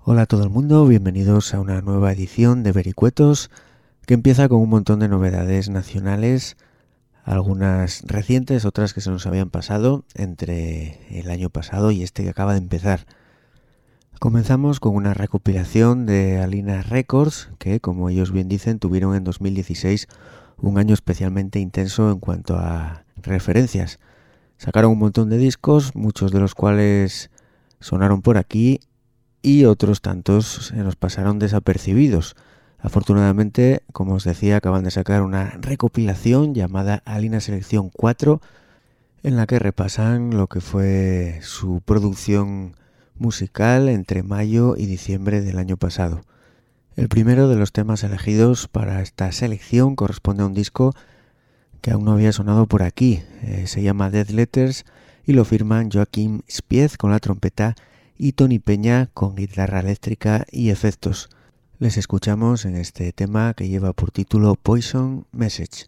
Hola a todo el mundo, bienvenidos a una nueva edición de Vericuetos que empieza con un montón de novedades nacionales, algunas recientes, otras que se nos habían pasado entre el año pasado y este que acaba de empezar. Comenzamos con una recopilación de Alina Records que, como ellos bien dicen, tuvieron en 2016 un año especialmente intenso en cuanto a referencias. Sacaron un montón de discos, muchos de los cuales sonaron por aquí y otros tantos se nos pasaron desapercibidos. Afortunadamente, como os decía, acaban de sacar una recopilación llamada Alina Selección 4 en la que repasan lo que fue su producción musical entre mayo y diciembre del año pasado. El primero de los temas elegidos para esta selección corresponde a un disco que aún no había sonado por aquí. Se llama Dead Letters y lo firman Joaquim Spiez con la trompeta y Tony Peña con guitarra eléctrica y efectos. Les escuchamos en este tema que lleva por título Poison Message.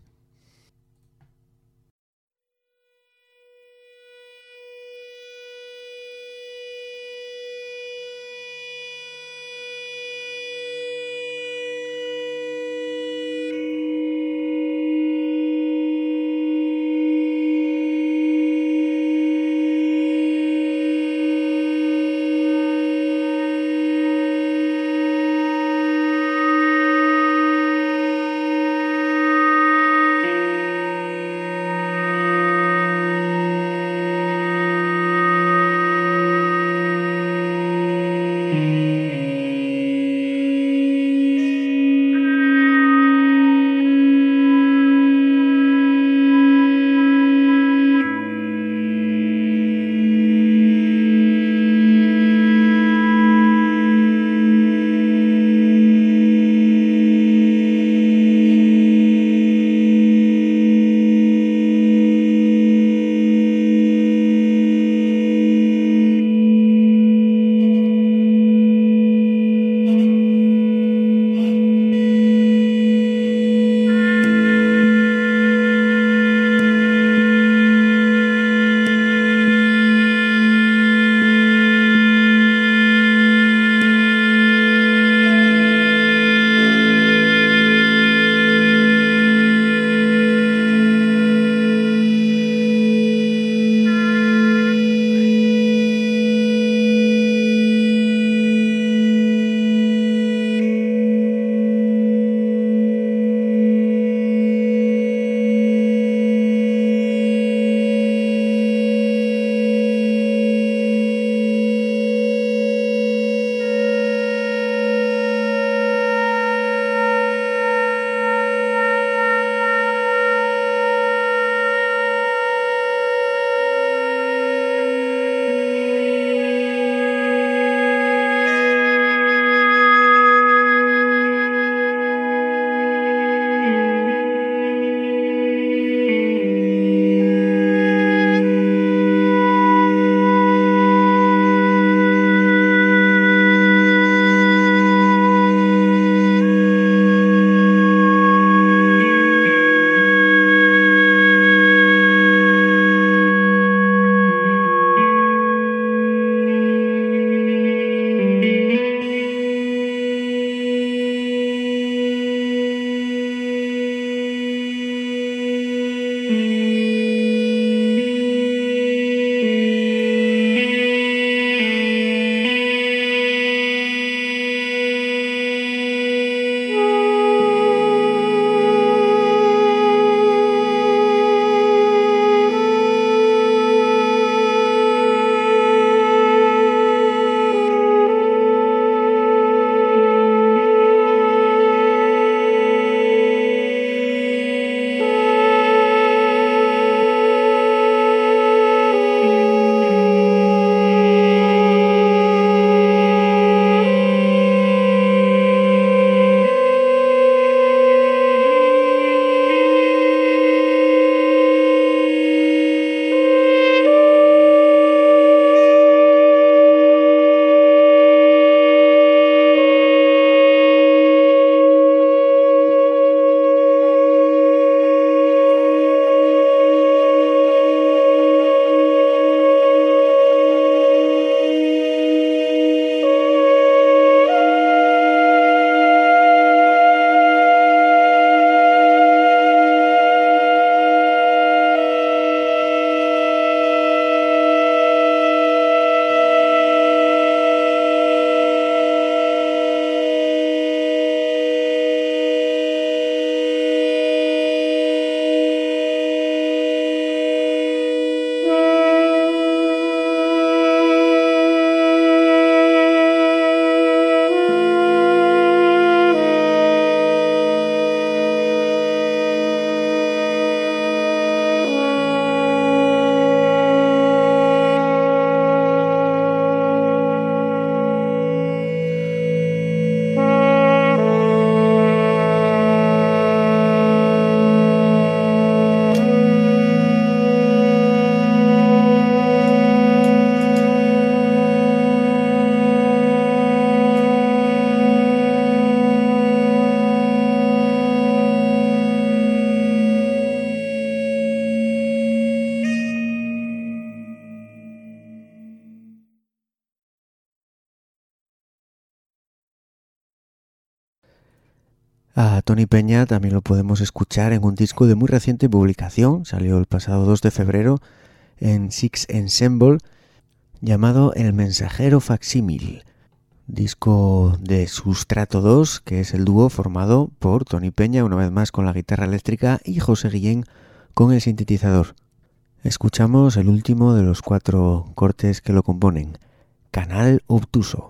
A Tony Peña también lo podemos escuchar en un disco de muy reciente publicación, salió el pasado 2 de febrero en Six Ensemble, llamado El Mensajero Facsímil, disco de Sustrato 2, que es el dúo formado por Tony Peña, una vez más con la guitarra eléctrica, y José Guillén con el sintetizador. Escuchamos el último de los 4 cortes que lo componen, Canal Obtuso.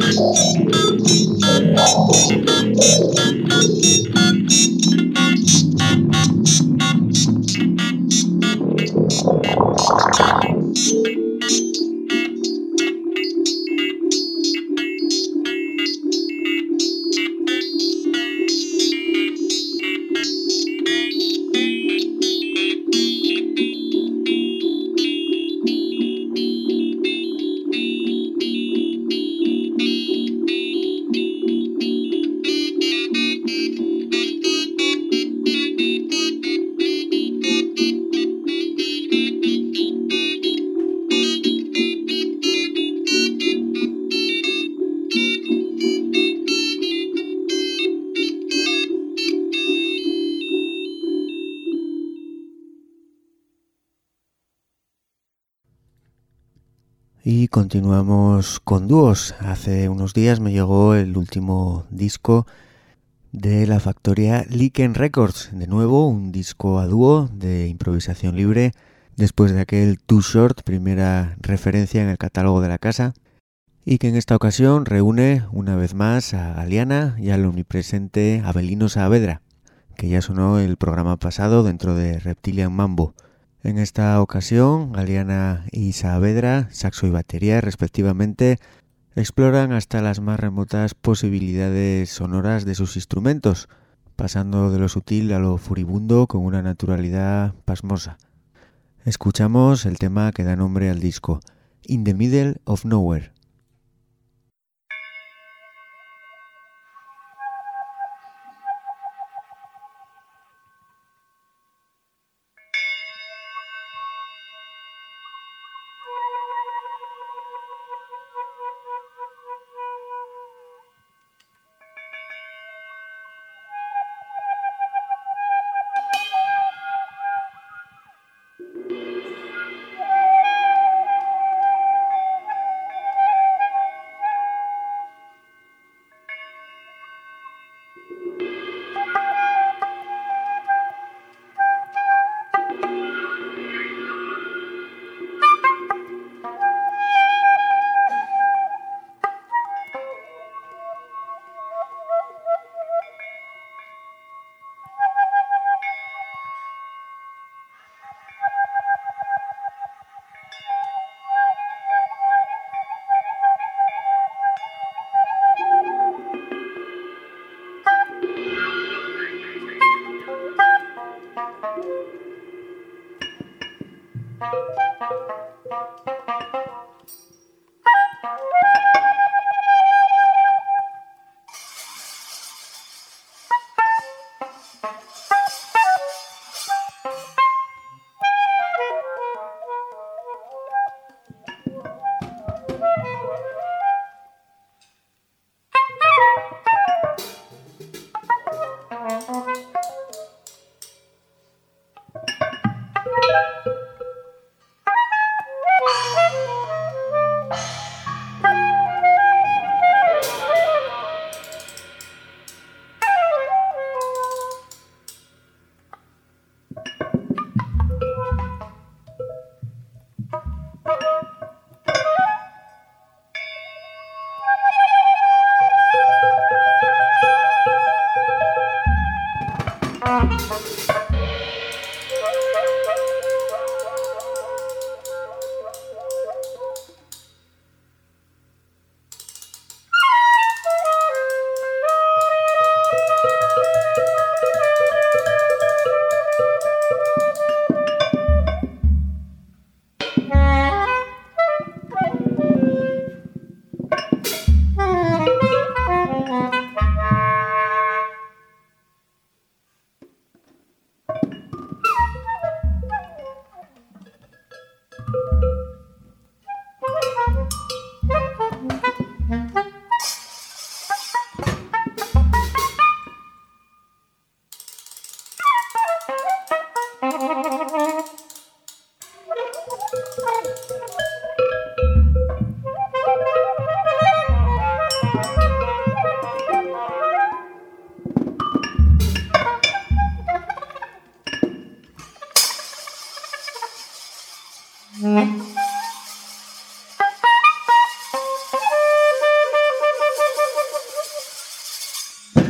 Y continuamos con dúos. Hace unos días me llegó el último disco de la factoría Lykken Records. De nuevo, un disco a dúo de improvisación libre, después de aquel Too Short, primera referencia en el catálogo de la casa, y que en esta ocasión reúne una vez más a Aliana y al omnipresente Avelino Saavedra, que ya sonó el programa pasado dentro de Reptilian Mambo. En esta ocasión, Aliana y Saavedra, saxo y batería respectivamente, exploran hasta las más remotas posibilidades sonoras de sus instrumentos, pasando de lo sutil a lo furibundo con una naturalidad pasmosa. Escuchamos el tema que da nombre al disco, In the Middle of Nowhere.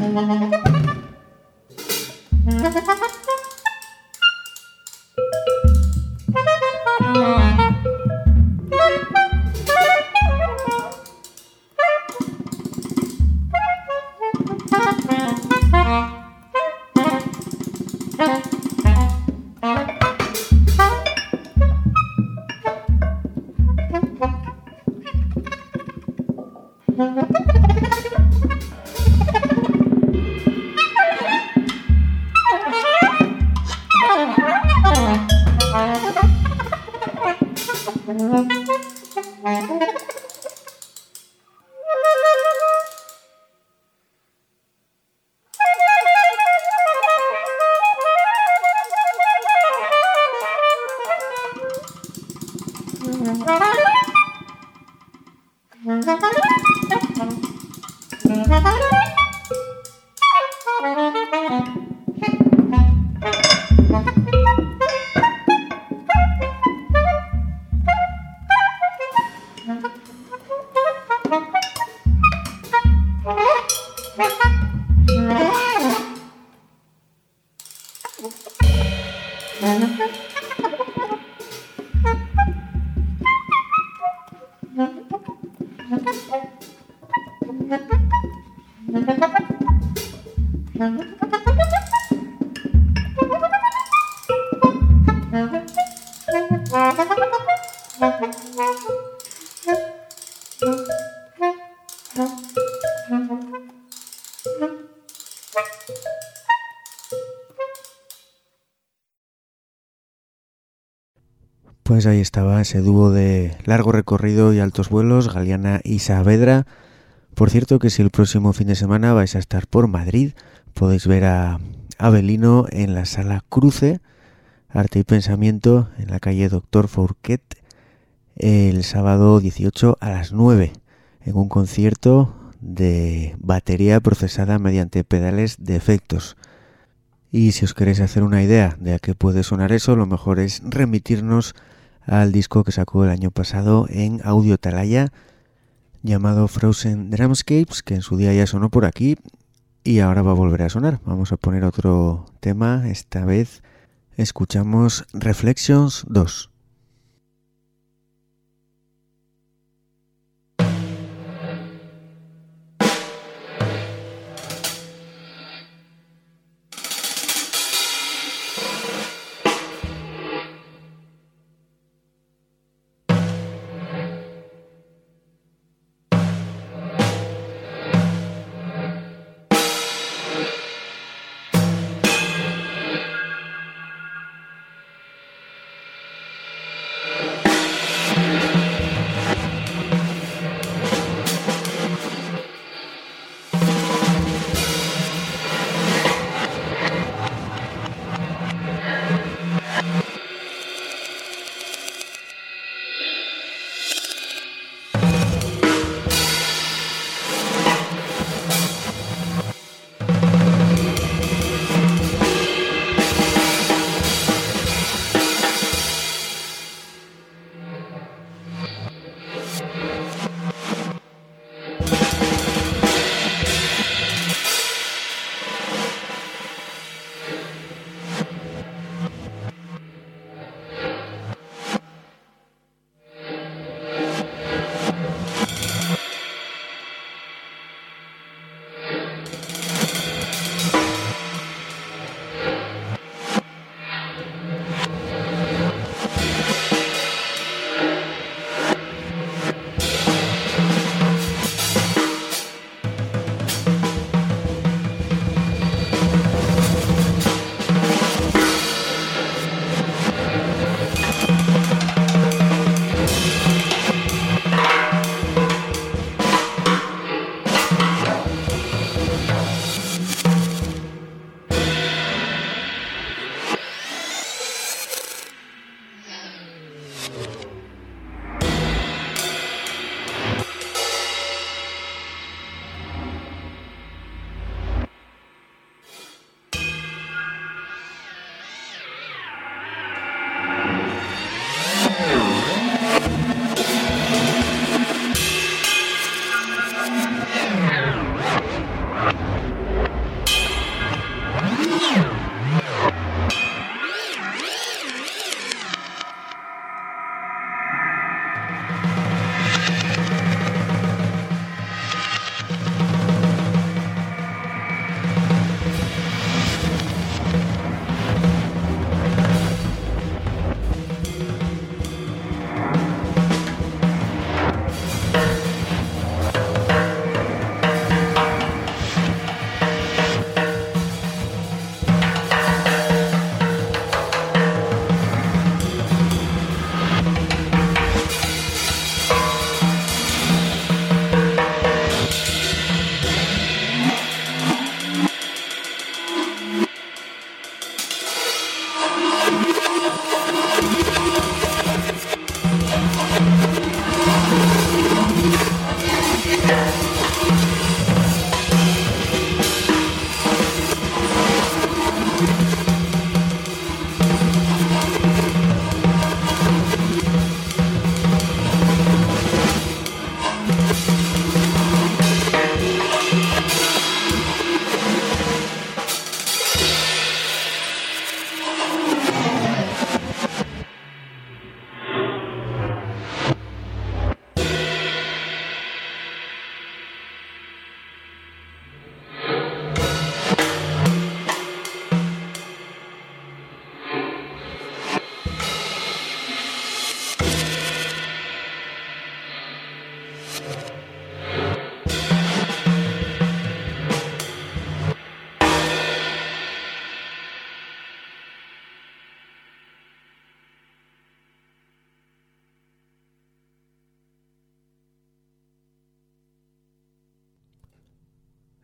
Pues ahí estaba ese dúo de largo recorrido y altos vuelos, Galiana y Saavedra. Por cierto que si el próximo fin de semana vais a estar por Madrid, podéis ver a Avelino en la Sala Cruce, Arte y Pensamiento, en la calle Doctor Fourquet, el sábado 18 a las 9, en un concierto de batería procesada mediante pedales de efectos. Y si os queréis hacer una idea de a qué puede sonar eso, lo mejor es remitirnos al disco que sacó el año pasado en Audio Atalaya, llamado Frozen Drumscapes, que en su día ya sonó por aquí y ahora va a volver a sonar. Vamos a poner otro tema, esta vez escuchamos Reflections 2.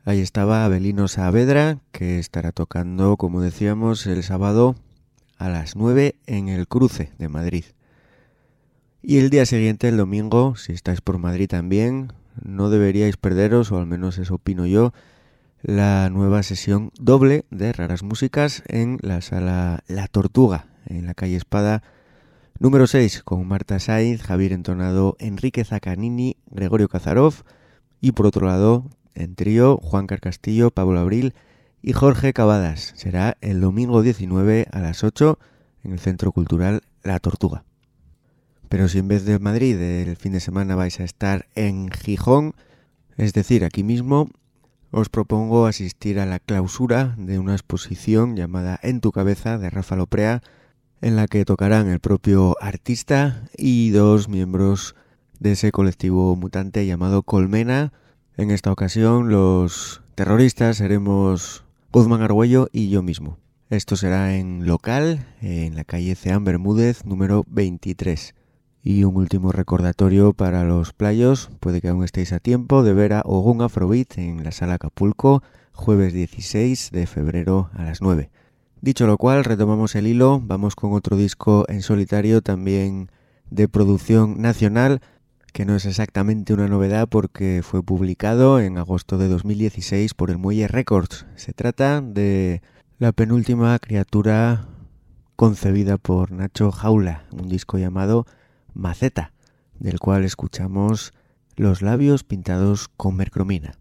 Ahí estaba Avelino Saavedra, que estará tocando, como decíamos, el sábado a las 9 en el Cruce de Madrid. Y el día siguiente, el domingo, si estáis por Madrid también, no deberíais perderos, o al menos eso opino yo, la nueva sesión doble de Raras Músicas en la sala La Tortuga, en la calle Espada número 6, con Marta Sainz, Javier Entonado, Enrique Zaccanini, Gregorio Cazarov y por otro lado, en trío, Juan Carcastillo, Pablo Abril y Jorge Cavadas. Será el domingo 19 a las 8 en el Centro Cultural La Tortuga. Pero si en vez de Madrid el fin de semana vais a estar en Gijón, es decir, aquí mismo, os propongo asistir a la clausura de una exposición llamada En tu cabeza de Rafa Loprea, en la que tocarán el propio artista y dos miembros de ese colectivo mutante llamado Colmena. En esta ocasión los terroristas seremos Guzmán Argüello y yo mismo. Esto será en local, en la calle Ceán Bermúdez, número 23. Y un último recordatorio para los playos, puede que aún estéis a tiempo de ver a Ogun Afrobeat en la Sala Acapulco, jueves 16 de febrero a las 9. Dicho lo cual, retomamos el hilo, vamos con otro disco en solitario también de producción nacional, que no es exactamente una novedad porque fue publicado en agosto de 2016 por el Muelle Records. Se trata de la penúltima criatura concebida por Nacho Jaula, un disco llamado Maceta, del cual escuchamos Los labios pintados con mercromina.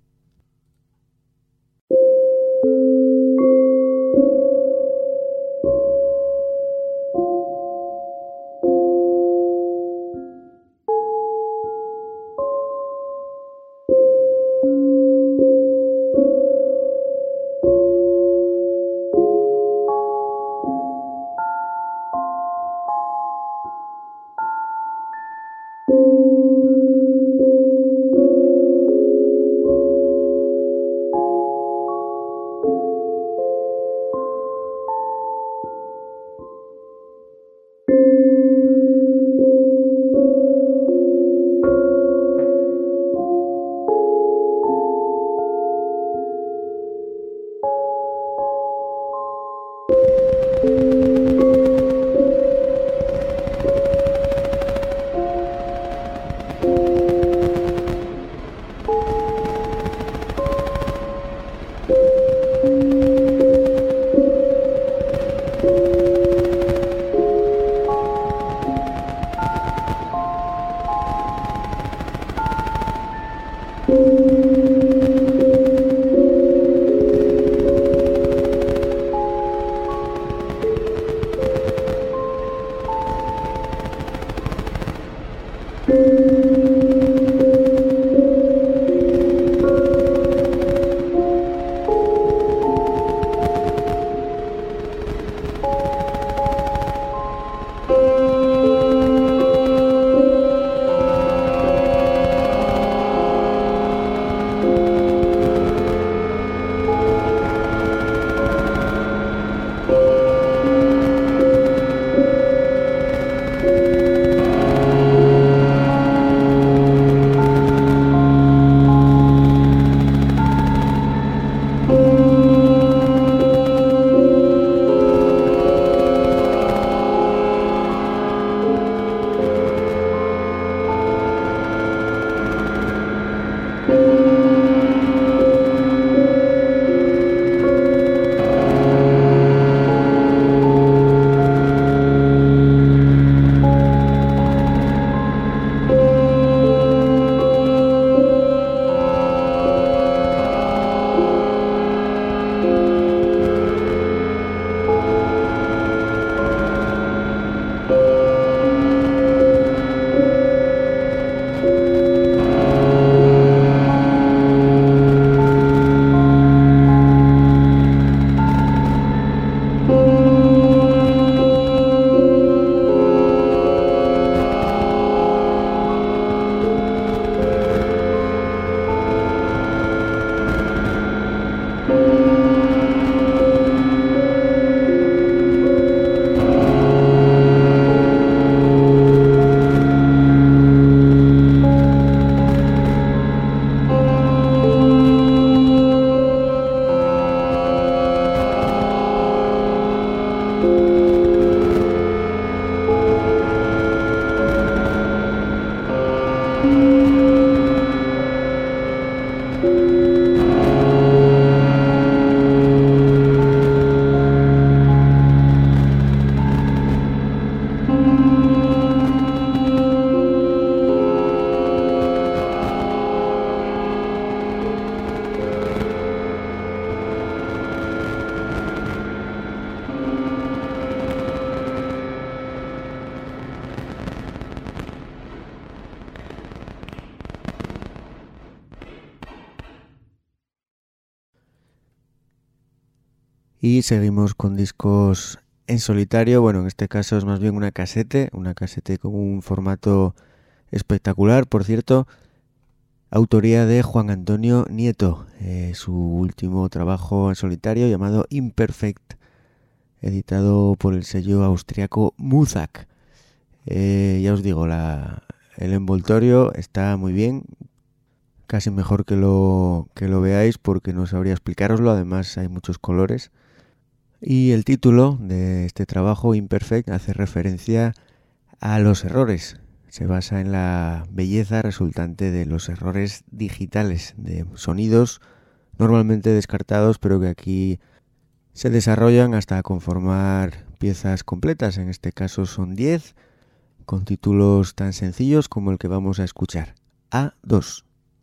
Y seguimos con discos en solitario. Bueno, en este caso es más bien una casete con un formato espectacular, por cierto. Autoría de Juan Antonio Nieto, su último trabajo en solitario llamado Imperfect, editado por el sello austriaco Muzak. Ya os digo, el envoltorio está muy bien, casi mejor que lo veáis porque no sabría explicároslo, además hay muchos colores. Y el título de este trabajo, Imperfect, hace referencia a los errores. Se basa en la belleza resultante de los errores digitales, de sonidos normalmente descartados, pero que aquí se desarrollan hasta conformar piezas completas. En este caso son 10, con títulos tan sencillos como el que vamos a escuchar, A2.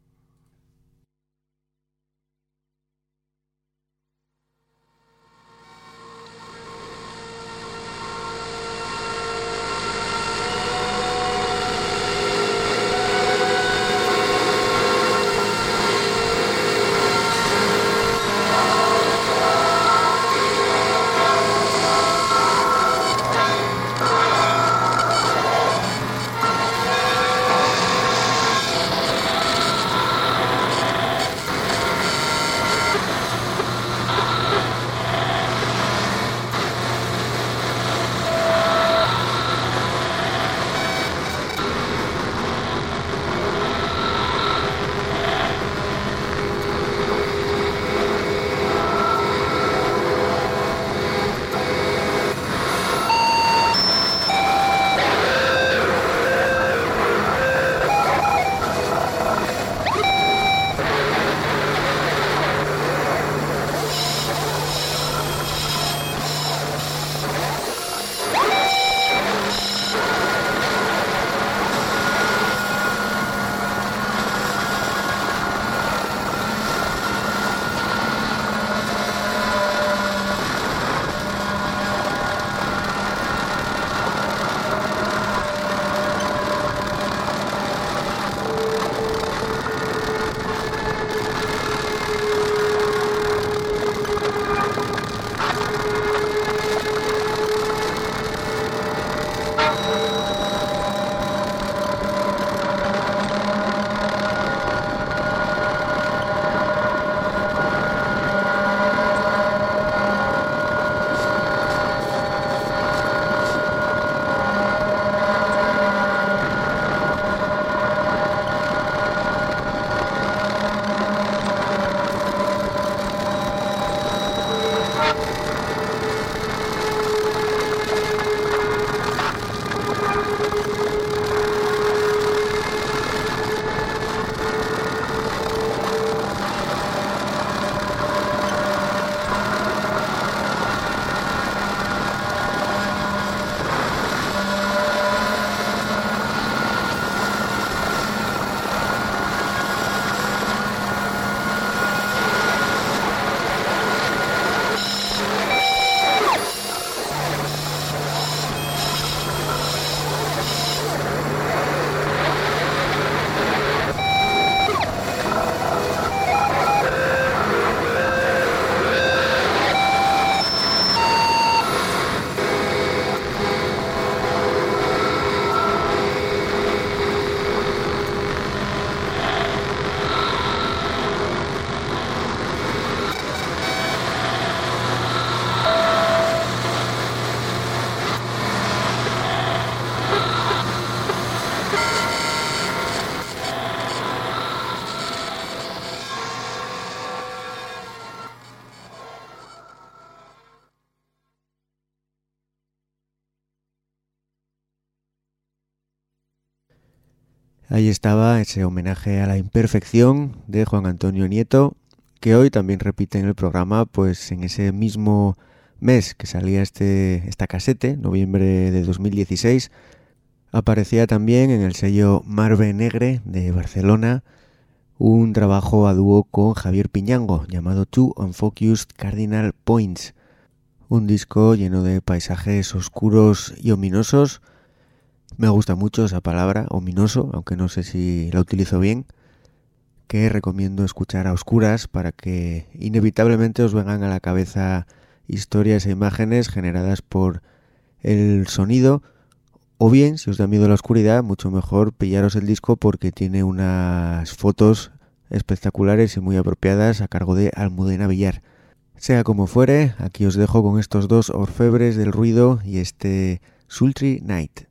Ahí estaba ese homenaje a la imperfección de Juan Antonio Nieto, que hoy también repite en el programa, pues en ese mismo mes que salía esta casete, noviembre de 2016, aparecía también en el sello Marve Negre de Barcelona un trabajo a dúo con Javier Piñango llamado Two Unfocused Cardinal Points, un disco lleno de paisajes oscuros y ominosos. Me gusta mucho esa palabra, ominoso, aunque no sé si la utilizo bien, que recomiendo escuchar a oscuras para que inevitablemente os vengan a la cabeza historias e imágenes generadas por el sonido, o bien, si os da miedo la oscuridad, mucho mejor pillaros el disco porque tiene unas fotos espectaculares y muy apropiadas a cargo de Almudena Villar. Sea como fuere, aquí os dejo con estos dos orfebres del ruido y este Sultry Night.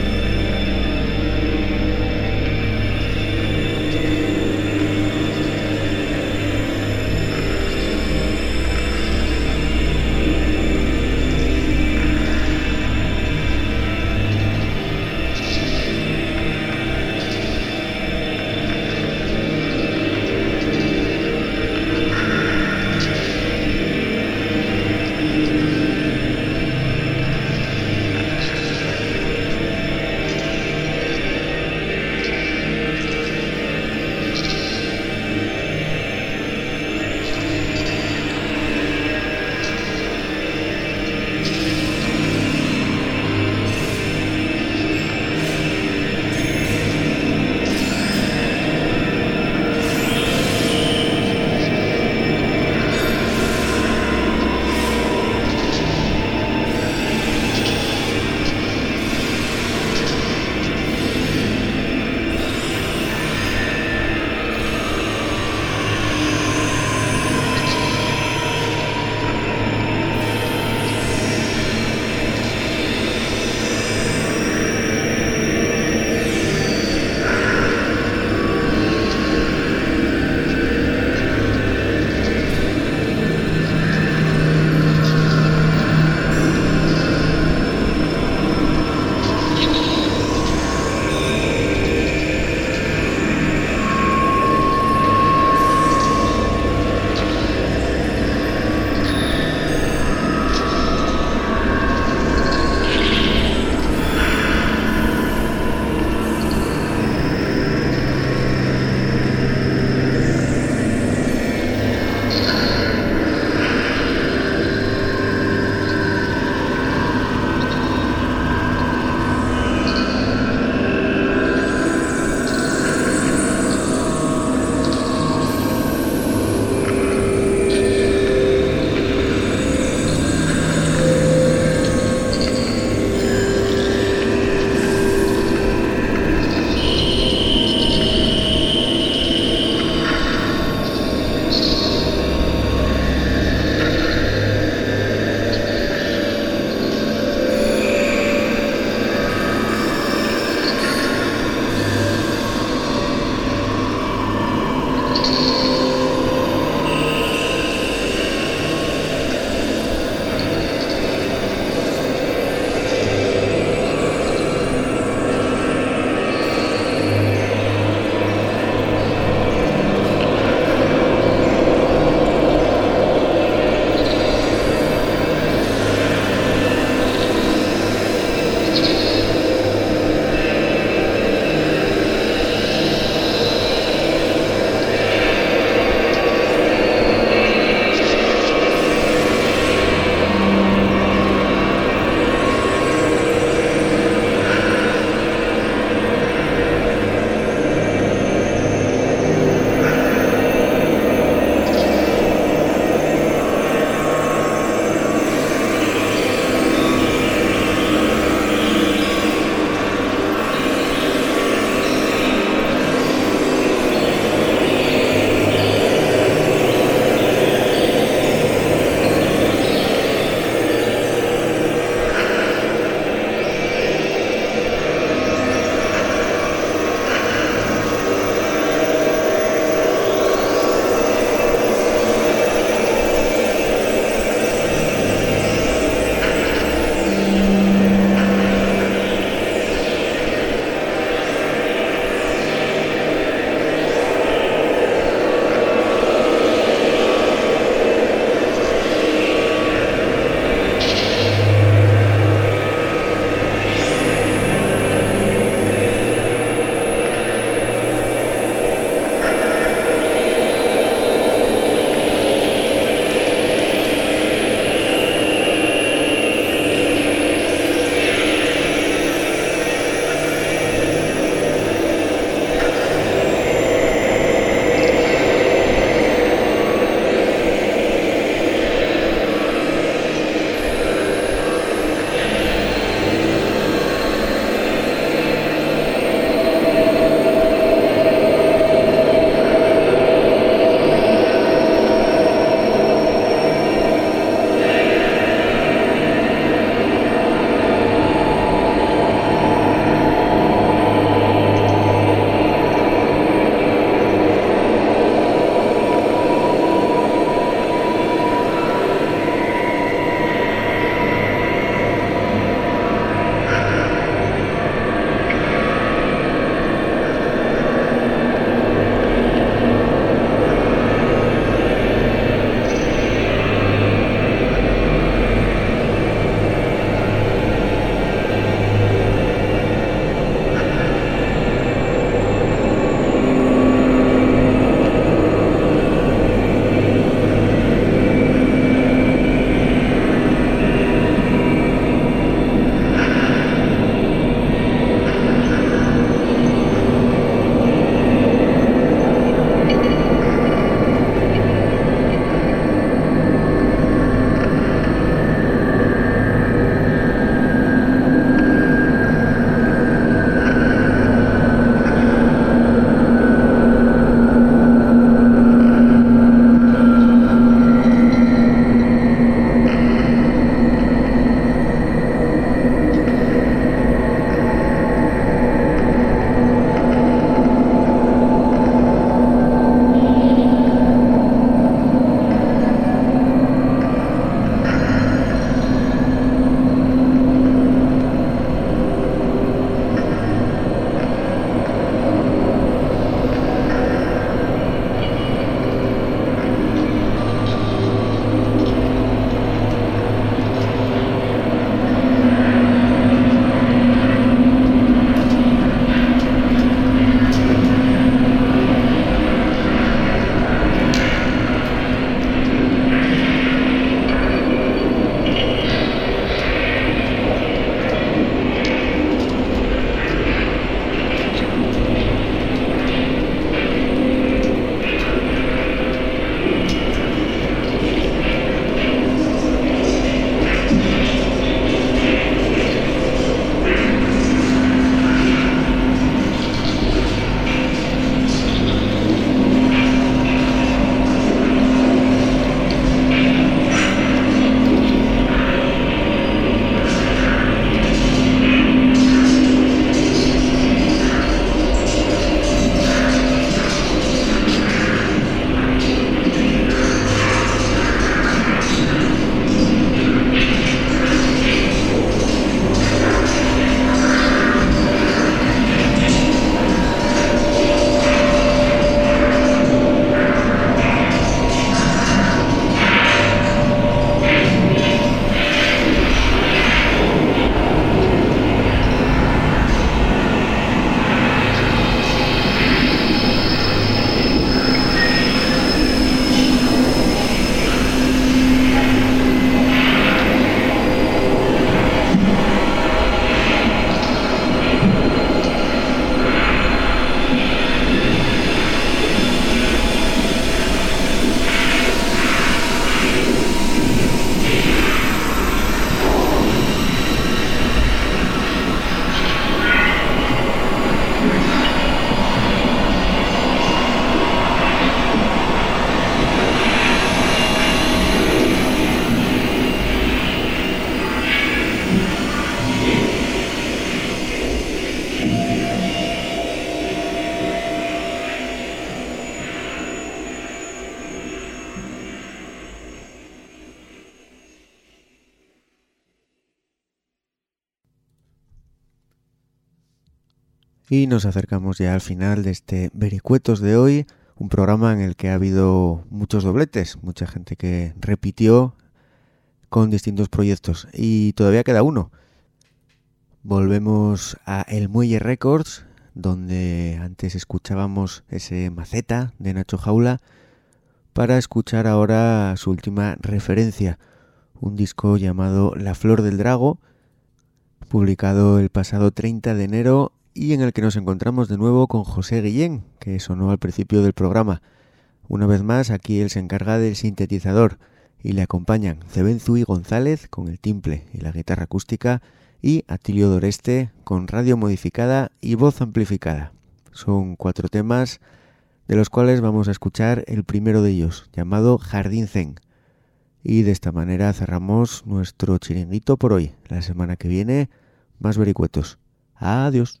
Y nos acercamos ya al final de este Vericuetos de hoy, un programa en el que ha habido muchos dobletes, mucha gente que repitió con distintos proyectos y todavía queda uno. Volvemos a El Muelle Records, donde antes escuchábamos ese Maceta de Nacho Jaula, para escuchar ahora su última referencia, un disco llamado La Flor del Drago, publicado el pasado 30 de enero y en el que nos encontramos de nuevo con José Guillén, que sonó al principio del programa. Una vez más, aquí él se encarga del sintetizador y le acompañan Cebenzuy González con el timple y la guitarra acústica y Atilio Doreste con radio modificada y voz amplificada. Son 4 temas, de los cuales vamos a escuchar el primero de ellos, llamado Jardín Zen. Y de esta manera cerramos nuestro chiringuito por hoy. La semana que viene, más vericuetos. Adiós.